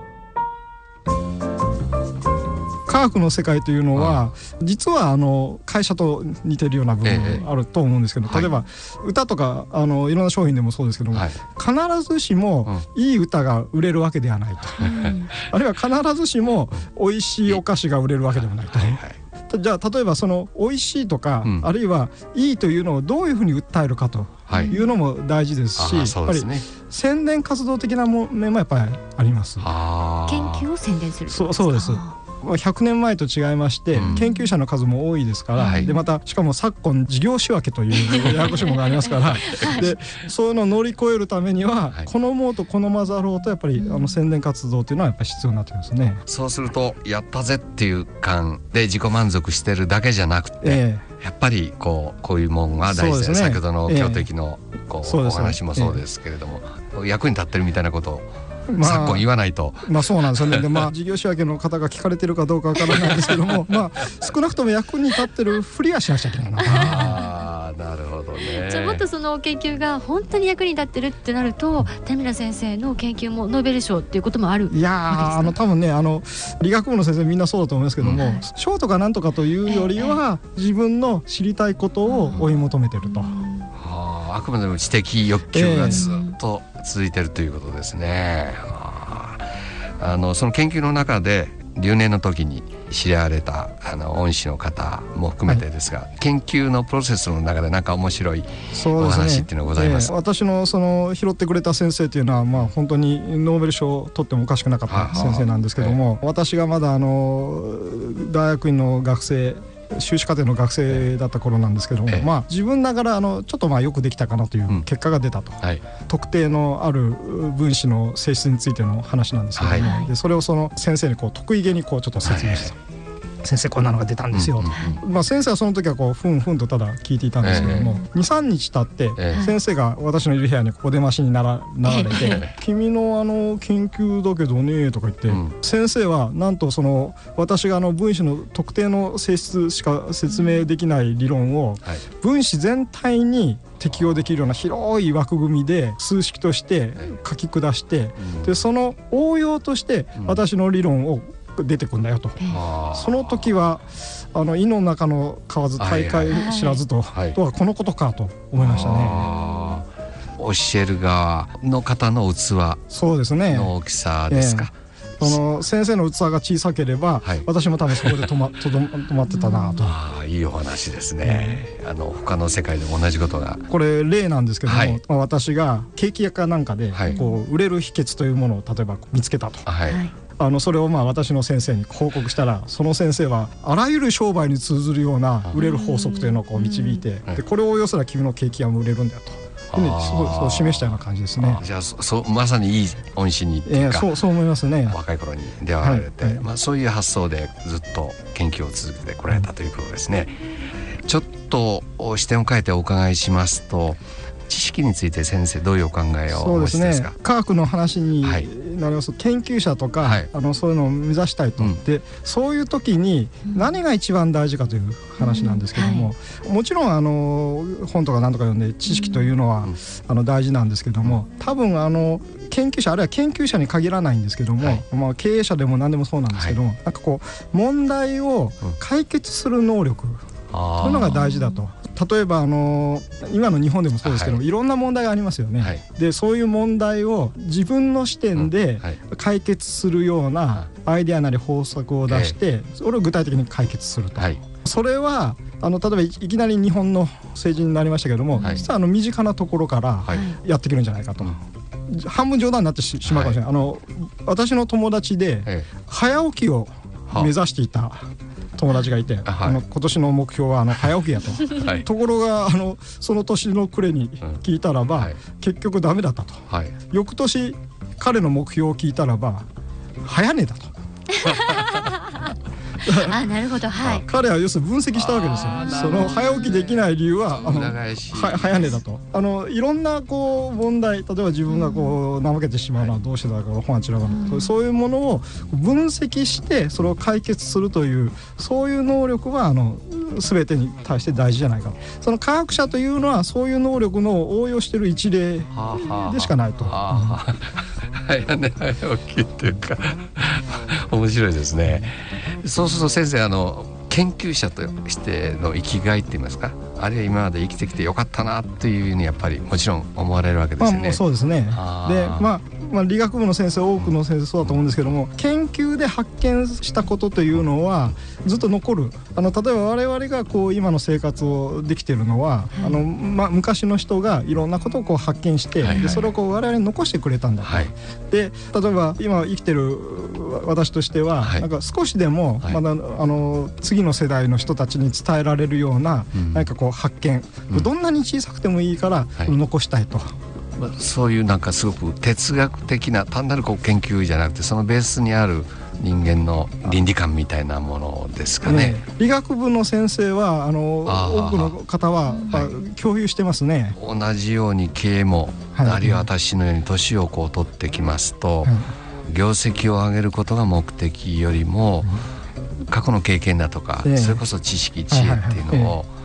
科学の世界というのは、うん、実はあの会社と似てるような部分があると思うんですけど、ええ、例えば、はい、歌とかあのいろんな商品でもそうですけども、はい、必ずしもいい歌が売れるわけではないと、うん、あるいは必ずしも美味しいお菓子が売れるわけでもないと、はいはい、じゃあ例えばその美味しいとか、うん、あるいはいいというのをどういうふうに訴えるかというのも大事ですし、はい、やっぱり宣伝活動的な面もやっぱりあります。 研究を宣伝するそう、そうです。ひゃくねんまえと違いまして、うん、研究者の数も多いですから、はい、でまたしかも昨今事業仕分けというややこしいものがありますからでそういうのを乗り越えるためには、はい、好もうと好まざろうとやっぱりあの宣伝活動というのはやっぱり必要になってきますね。 そうするとやったぜっていう感で自己満足してるだけじゃなくて、えー、やっぱりこうこういうものが大事で、ね、先ほどの京都駅のこう、えー、お話もそうですけれども、えー、役に立ってるみたいなことをまあ、昨今言わないと。 まあそうなんですよね。で、まあ、事業仕分けの方が聞かれてるかどうかわからないんですけどもまあ少なくとも役に立ってるふりはしなくちゃいけないな。 あー、なるほどね。 じゃあもっとその研究が本当に役に立ってるってなると、田村先生の研究もノーベル賞っていうこともあるわけですか？ いやー、あの多分ね、あの理学部の先生みんなそうだと思いますけども、うん、賞とかなんとかというよりは、えー、自分の知りたいことを追い求めてると、うん、 はあ、あくまでも知的欲求がずっと続いてるということですね。えー、あのその研究の中で留年の時に知り合われたあの恩師の方も含めてですが、はい、研究のプロセスの中で何か面白いお話っていうのがございます。 そうですね、えー、私のその拾ってくれた先生というのは、まあ、本当にノーベル賞を取ってもおかしくなかった先生なんですけども、えー、私がまだあの大学院の学生修士課程の学生だった頃なんですけども、ええ、まあ、自分ながらあのちょっとまあよくできたかなという結果が出たと、うん、はい、特定のある分子の性質についての話なんですけども、はい、でそれをその先生にこう得意げにこうちょっと説明して、はい、先生こんなのが出たんですよ、うんうんうん、まあ、先生はその時はこうふんふんとただ聞いていたんですけども、えー、にさんにち経って、えー、先生が私のいる部屋にお出ましにな ら, なられて、えー、君のあの研究だけどねとか言って、うん、先生はなんとその私があの分子の特定の性質しか説明できない理論を、はい、分子全体に適用できるような広い枠組みで数式として書き下して、うん、でその応用として私の理論を出てくんだよと、その時はあの胃の中の蛙大海知らずと、はいはいはい、とはこのことかと思いましたね。 教える側の方の器の大きさですか。 その先生の器が小さければ、はい、私も多分そこで止ま、とど、止まってたなと。 ああ、いいお話ですね、えー、あの他の世界でも同じことが。 これ例なんですけども、はい、まあ、私がケーキ屋かなんかで、はい、こう売れる秘訣というものを例えば見つけたと、はい、あのそれをまあ私の先生に報告したら、その先生はあらゆる商売に通ずるような売れる法則というのをこう導いて、でこれを応用すれば君のケーキ屋も売れるんだよと、ね、そうそう示したような感じですね。 じゃあ そ, そまさにいい恩師にっていうか、 えー、そうそう思いますね。 若い頃に出会われて、はい、まあ、そういう発想でずっと研究を続けてこられたということですね。ちょっと視点を変えてお伺いしますと、知識について先生どういうお考えをお持ちですか？ そうですね、科学の話になりますと、はい、研究者とか、はい、あのそういうのを目指したいと、うん、でそういう時に何が一番大事かという話なんですけども、うん、はい、もちろんあの本とか何とか読んで知識というのは、うん、あの大事なんですけども、多分あの研究者あるいは研究者に限らないんですけども、はい、まあ、経営者でも何でもそうなんですけども、はい、なんかこう問題を解決する能力、うん、というのが大事だと。例えばあの今の日本でもそうですけども、はい、いろんな問題がありますよね、はい、でそういう問題を自分の視点で解決するようなアイデアなり方策を出して、それを具体的に解決すると、はい、それはあの例えばいきなり日本の政治になりましたけども、はい、実はあの身近なところからやってくるんじゃないかと、はい、半分冗談になって し, しまうかもしれない、はい、あの私の友達で早起きを目指していた友達がいて、はい、あの今年の目標はあの早起きやと、はい、ところがあのその年の暮れに聞いたらば、うん、はい、結局ダメだったと、はい、翌年彼の目標を聞いたらば早寝だとあ、なるほど、はい、 彼は要するに分析したわけですよ。その早起きできない理由はあのは早寝だと。あのいろんなこう問題、例えば自分がこう怠けてしまうのはどうしてだから本は違うかな、うん、そういうものを分析してそれを解決するという、そういう能力はあの全てに対して大事じゃないか。その科学者というのはそういう能力の応用している一例でしかないと。 早寝早起きっていうか面白いですね。そうすると先生、あの研究者としての生きがいって言いますか、あるいは今まで生きてきてよかったなっていうふうにやっぱりもちろん思われるわけですよね。 まあ、そうですね。で、まあまあ、理学部の先生多くの先生そうだと思うんですけども、研究で発見したことというのはずっと残る。あの例えば我々がこう今の生活をできているのは、はい、あのまあ、昔の人がいろんなことをこう発見して、はいはい、でそれをこう我々に残してくれたんだと、はい、で例えば今生きてる私としては、はい、なんか少しでもまだ、はい、あの次の世代の人たちに伝えられるような、うん、何かこう発見、うん、どんなに小さくてもいいから残したいと、はい、 そういうなんかすごく哲学的な単なるこう研究じゃなくて、そのベースにある人間の倫理観みたいなものですかね。ね、 理学部の先生はあの多くの方は、はい、共有してますね。 同じように経営も、はい、あるいは私のように年をこう取ってきますと、はい、業績を上げることが目的よりも、うん、過去の経験だとか、えー、それこそ知識知恵っていうのを、はい、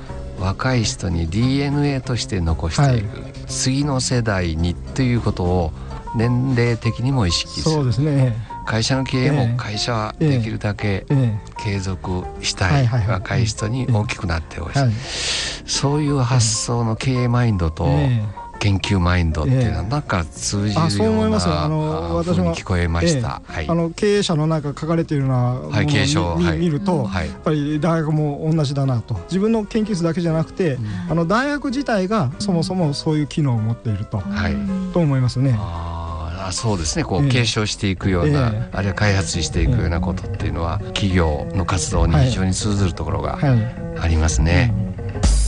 若い人に ディーエヌエー として残していく、はい、次の世代にということを年齢的にも意識する。 そうですね。 会社の経営も会社はできるだけ継続したい、若い人に大きくなってほしい、そういう発想の経営マインドと研究マインドっていうのはなんか通じるような風に聞こえました。 あの経営者のなんか書かれているようなものを 見,、はい、見ると、はい、やっぱり大学も同じだなと。自分の研究室だけじゃなくて、うん、あの大学自体がそもそもそういう機能を持っていると、はい、と思いますね。 あ、そうですね。こう継承していくような、えー、あるいは開発していくようなことっていうのは、企業の活動に非常に通ずるところがありますね。はいはい、うん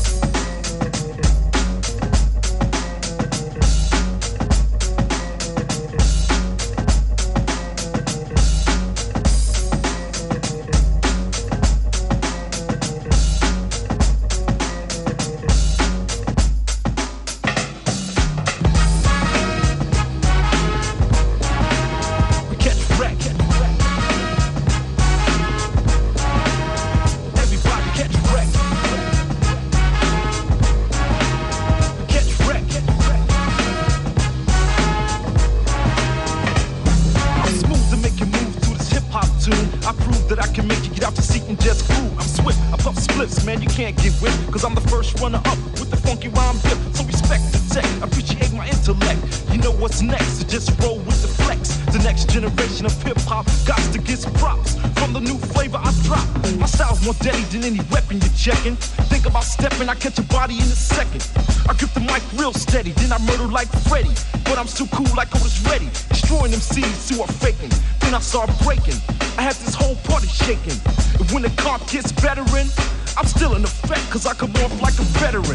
checking. Think about stepping, I catch a body in a second. I grip the mic real steady, then I murder like Freddy. But I'm still cool like I was ready. Destroying them seeds who are faking. Then I start breaking. I had this whole party shaking. And when the cop gets veteran, I'm still in effect, cause I come off like a veteran.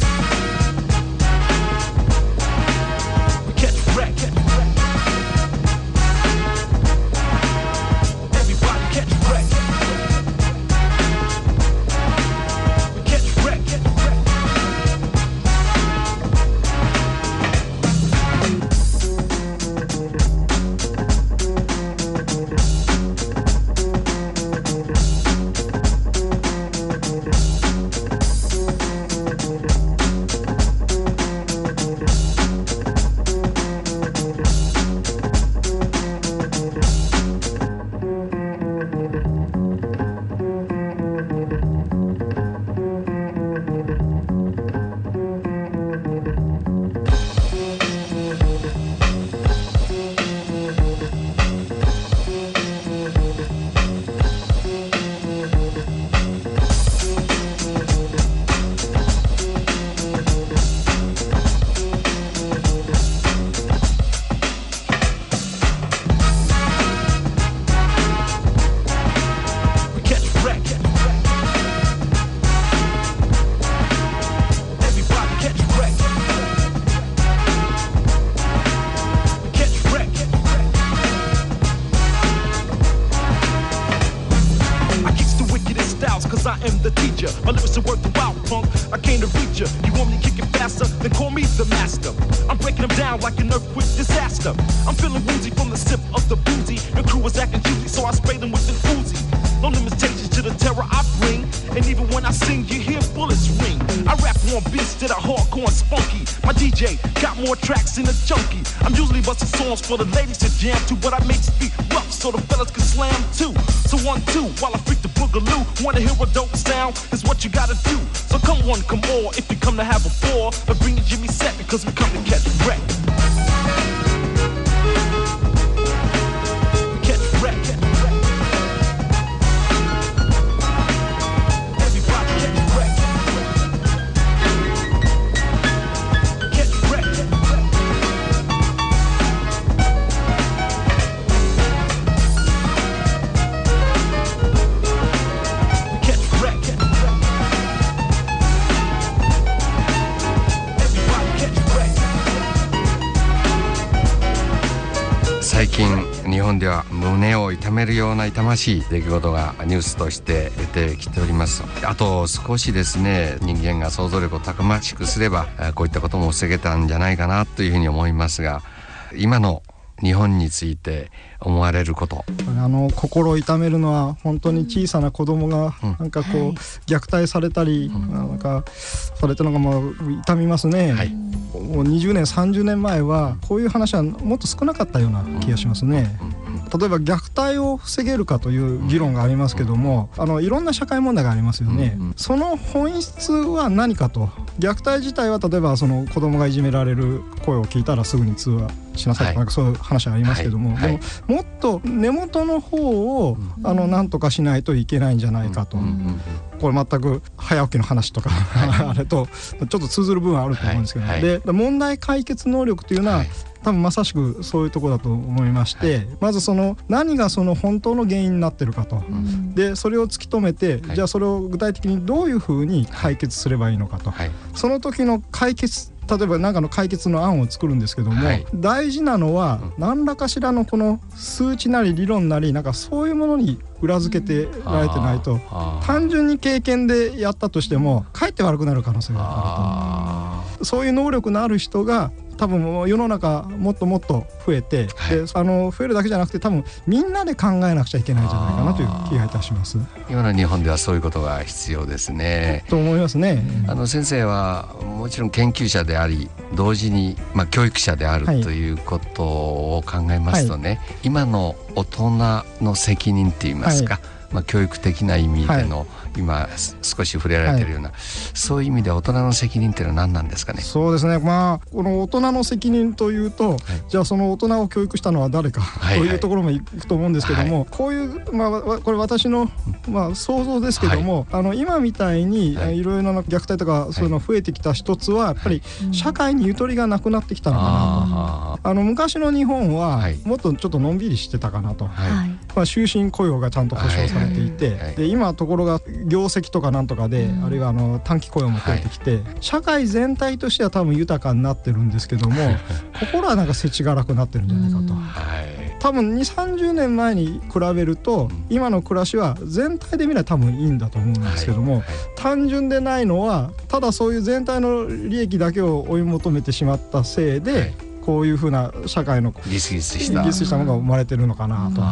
Catch wreck. Everybody catch wreck. My lyrics are worth the wild punk. I came to reach ya. You want me to kick it faster? Then call me the master. I'm breaking them down like an earthquake disaster. I'm feeling woozy from the sip of the boozy. Your crew was acting juicy, so I sprayed them with the Uzi. No limitations to the terror I bring. And even when I sing, you hear bullets ring. I rap on beats that are hardcore and spunky. My D J got more tracks than a junkie. I'm usually busting songs for the ladies to jam to, but I make speak rough so the fellas can slam too. So one, two, while I freak the boogaloo. Wanna hear a dope sound? Is what you gotta do. So come one, come all, if you come to have a ball. But bring your Jimmy set because we come to catch wreck. Catch wreck. Everybody catch wreck. Catch wreck. Catch wreck. Everybody catch wreck. 最近日本では胸を痛めるような痛ましい出来事がニュースとして出てきております。あと少しですね、人間が想像力をたくましくすればこういったことも防げたんじゃないかなというふうに思いますが、今の日本について思われること。 あの心を痛めるのは本当に小さな子供がなんかこう、うん、虐待されたり、うん、なんかされたのがもう痛みますね、はい、もうにじゅうねんさんじゅうねんまえはこういう話はもっと少なかったような気がしますね、うんうん、例えば虐待を防げるかという議論がありますけども、あのいろんな社会問題がありますよね、うんうん、その本質は何かと。虐待自体は例えばその子供がいじめられる声を聞いたらすぐに通話しなさいとか、なんかそういう話がありますけども、はいはい、でももっと根元の方を、うん、あの何とかしないといけないんじゃないかと、うんうんうん、これ全く早起きの話とか、はい、あれとちょっと通ずる部分はあると思うんですけど、はいはい、で問題解決能力というのは、はい、多分まさしくそういうところだと思いまして、はい、まずその何がその本当の原因になってるかと、うん、でそれを突き止めて、はい、じゃあそれを具体的にどういうふうに解決すればいいのかと、はい、その時の解決、例えば何かの解決の案を作るんですけども、はい、大事なのは何らかしらのこの数値なり理論なりなんかそういうものに裏付けてられてないと、単純に経験でやったとしてもかえって悪くなる可能性があると。そういう能力のある人が多分世の中もっともっと増えて、はい、であの増えるだけじゃなくて多分みんなで考えなくちゃいけないんじゃないかなという気がいたします。 今の日本ではそういうことが必要ですね。 と思いますね。 あの先生はもちろん研究者であり同時に、まあ、教育者である、はい、ということを考えますとね、はい、今の大人の責任って言いますか、はい、まあ、教育的な意味での、はい、今少し触れられているような、はい、そういう意味で大人の責任っていうのは何なんですかね。 そうですね、まあ、この大人の責任というと、はい、じゃあその大人を教育したのは誰か、はい、というところもいくと思うんですけども、はい、こういう、まあ、これ私の、まあ、想像ですけども、はい、あの今みたいに、はい、いろいろな虐待とかそういうの増えてきた一つはやっぱり社会にゆとりがなくなってきたのかなと、はい、あの昔の日本はもっとちょっとのんびりしてたかなと、はい、まあ、終身雇用がちゃんと保障されていて、はいはい、で今のところが業績とかなんとかで、うん、あるいはあの短期雇用も増えてきて、はい、社会全体としては多分豊かになってるんですけども心はなんか世知辛くなってるんじゃないかと、うん、多分にじゅうさんじゅうねんまえに比べると、うん、今の暮らしは全体で見れば多分いいんだと思うんですけども、はいはい、単純でないのはただそういう全体の利益だけを追い求めてしまったせいで、はい、こういうふうな社会のギスギスしたギスギスしたものが生まれてるのかなと、うん、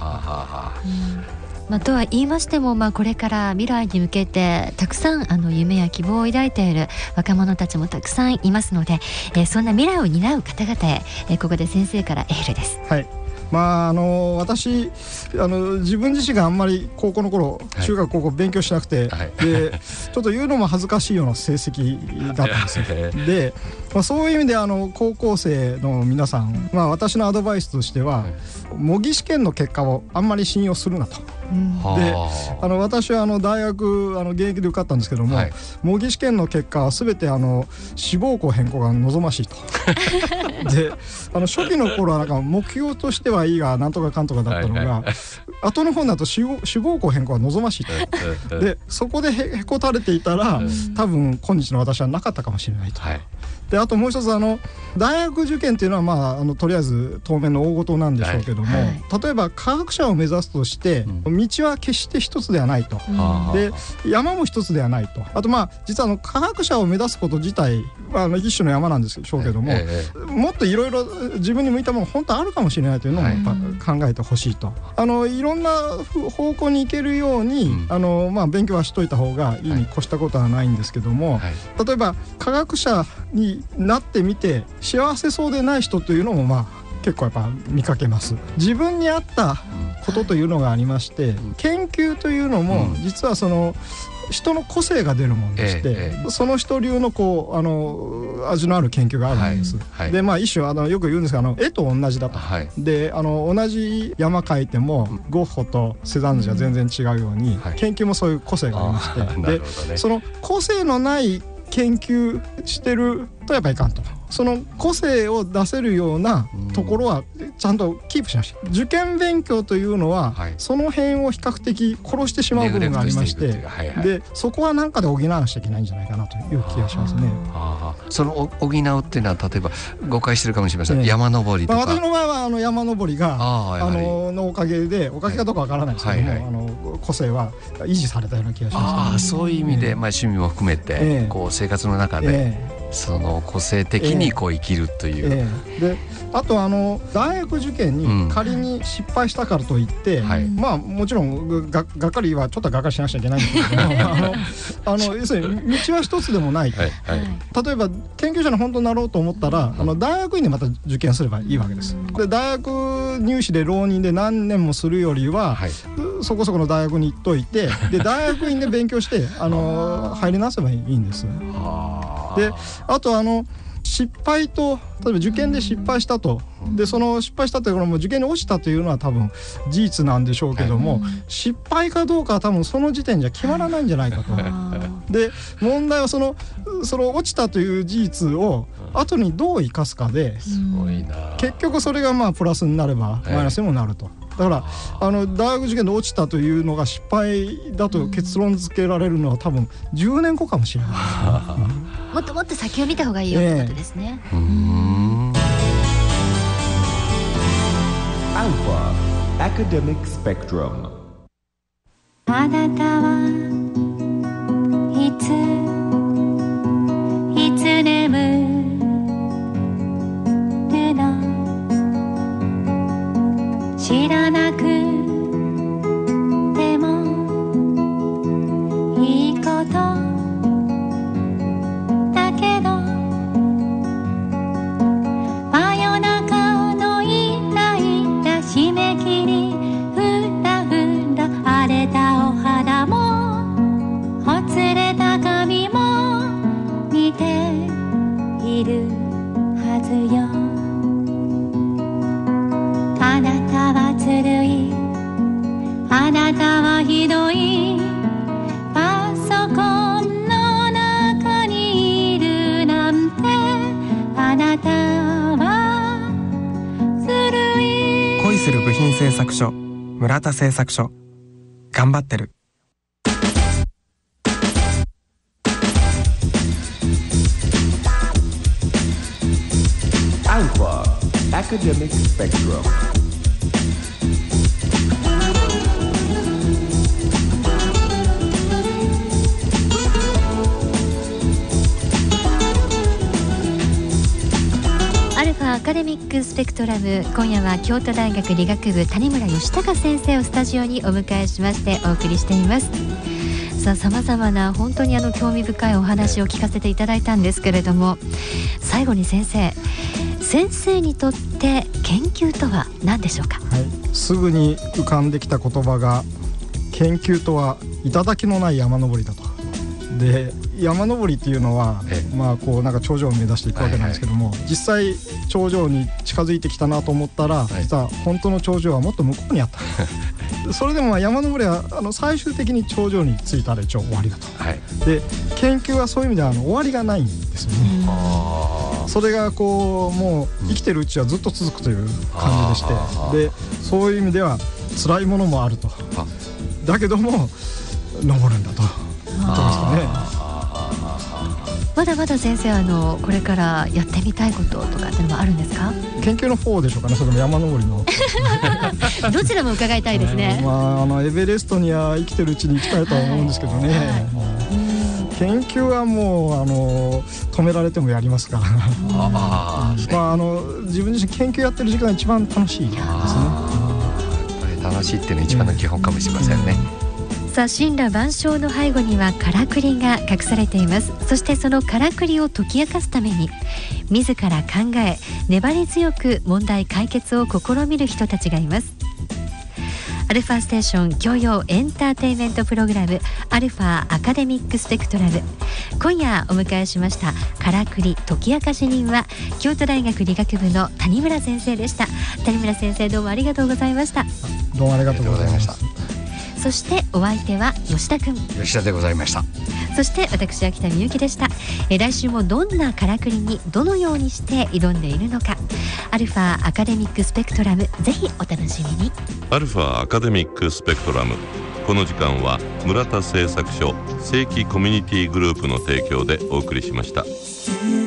まあ、とは言いましても、まあ、これから未来に向けてたくさんあの夢や希望を抱いている若者たちもたくさんいますので、えー、そんな未来を担う方々へ、えー、ここで先生からエールです。 はい、まあ、あの私あの自分自身があんまり高校の頃、はい、中学高校勉強しなくて、はい、でちょっと言うのも恥ずかしいような成績だったんですよで、まあ、そういう意味であの高校生の皆さん、まあ、私のアドバイスとしては、はい、模擬試験の結果をあんまり信用するなと、うん、であの私はあの大学あの現役で受かったんですけども、はい、模擬試験の結果は全てあの志望校変更が望ましいとであの初期の頃はなんか目標としてはいいがなんとかかんとかだったのが、はいはい、後の方だと志望、志望校変更は望ましいとでそこで へ, へこたれていたら多分今日の私はなかったかもしれないと、はい、であともう一つあの大学受験っていうのは、まあ、あのとりあえず当面の大事なんでしょうけども、はいはい、例えば科学者を目指すとして、うん、道は決して一つではないと、うん、で山も一つではないと、あとまあ実はあの科学者を目指すこと自体は一種の山なんでしょうけども、ええ、もっといろいろ自分に向いたもの本当あるかもしれないというのもやっぱ考えてほしいと、あのいろんな方向に行けるように、うん、あのまあ、勉強はしといた方がいいに越したことはないんですけども、はい、例えば科学者になってみて幸せそうでない人というのもまあ結構やっぱ見かけます。自分に合ったことというのがありまして、うん、研究というのも実はその人の個性が出るものでして、ええ、その人流のこうあの味のある研究があるんです、はいはい、でまあ一種あのよく言うんですがあの絵と同じだと、はい、であの同じ山描いても、うん、ゴッホとセザンヌじゃ全然違うように、はい、研究もそういう個性がありまして、で、ね、その個性のない研究してるとやっぱりいかんと。 その個性を出せるようなところはちゃんとキープしました。受験勉強というのは、はい、その辺を比較的殺してしまう部分がありまして、はいはい、でそこは何かで補わなきゃいけないんじゃないかなという気がしますね。 ああ、その補うっていうのは例えば誤解してるかもしれません、ね、山登りとか、 まあ、私の場合はあの山登りがああののおかげでおかげかどうかわからないですけども、はいはいはい、あの個性は維持されたような気がします、ね。 ああ、そういう意味で、えーまあ、趣味も含めて、えー、こう生活の中で、えーその個性的にこう生きるという、 えーえー、であとあの大学受験に仮に失敗したからといって、うん、まあもちろん が, がっかりはちょっとがっかりしなくちゃいけないんですけどあのあの要するに道は一つでもない、はいはい、例えば研究者に本当になろうと思ったら、うん、あの大学院でまた受験すればいいわけです。で大学入試で浪人で何年もするよりは、はい、そこそこの大学に行っといてで大学院で勉強してあの入り直せばいいんです。であとあの失敗と例えば受験で失敗したとでその失敗したというのも受験に落ちたというのは多分事実なんでしょうけども、はい、失敗かどうかは多分その時点じゃ決まらないんじゃないかと。で問題はそのその落ちたという事実を後にどう生かすかで、すごいな、結局それがまあプラスになればマイナスにもなると。だからあの大学受験で落ちたというのが失敗だと結論付けられるのは多分じゅうねんごかもしれない。 もっともっと先を見た方がいいよってことですね。 アルファ Academic Spectrum。 あなたはいついつ眠るの知らなくてもいいことだけど真夜中のイライラ締め切りふらふら荒れたお肌もほつれた髪も似ているはずよ。あなたはずるい、あなたはひどい、パソコンの中にいるなんて、あなたはずるい。 恋する部品製作所、村田製作所、頑張ってる。 アルファ Academic Spectrum。 アカデミックスペクトラム、今夜は京都大学理学部谷村義孝先生をスタジオにお迎えしましてお送りしています。さあ、様々な本当にあの興味深いお話を聞かせていただいたんですけれども、最後に先生先生にとって研究とは何でしょうか。 はい、すぐに浮かんできた言葉が、研究とは頂のない山登りだと。で山登りっていうのは、まあ、こうなんか頂上を目指していくわけなんですけども、はいはい、実際頂上に近づいてきたなと思ったら、はい、実は本当の頂上はもっと向こうにあったそれでもまあ山登りはあの最終的に頂上に着いたら一応終わりだと、はい、で研究はそういう意味ではあの終わりがないんですよね。それがこうもう生きてるうちはずっと続くという感じでして、でそういう意味では辛いものもあると、だけども登るんだと。 まだまだ先生あのこれからやってみたいこととかってのもあるんですか。 研究の方でしょうかね、それとも山登りのどちらも伺いたいですね。 まあ、あのエベレストには生きてるうちに行きたいとは思うんですけどね、はいはい、研究はもうあの止められてもやりますからあ、まあ、あの自分自身研究やってる時間が一番楽しいですね。 やっぱり楽しいっていうのが一番の基本かもしれませんね、うんうんさあ、神羅万象の背後にはからくりが隠されています。そしてそのからくりを解き明かすために自ら考え粘り強く問題解決を試みる人たちがいます。アルファステーション教養エンターテインメントプログラムアルファアカデミックスペクトラム、今夜お迎えしましたからくり解き明かし人は京都大学理学部の谷村先生でした。谷村先生、どうもありがとうございました。 どうもありがとうございました。 そしてお相手は吉田くん、 吉田でございました。 そして私秋田美由紀でした。え来週もどんなからくりにどのようにして挑んでいるのか、アルファアカデミックスペクトラム、ぜひお楽しみに。 アルファアカデミックスペクトラム、この時間は村田製作所正規コミュニティグループの提供でお送りしました。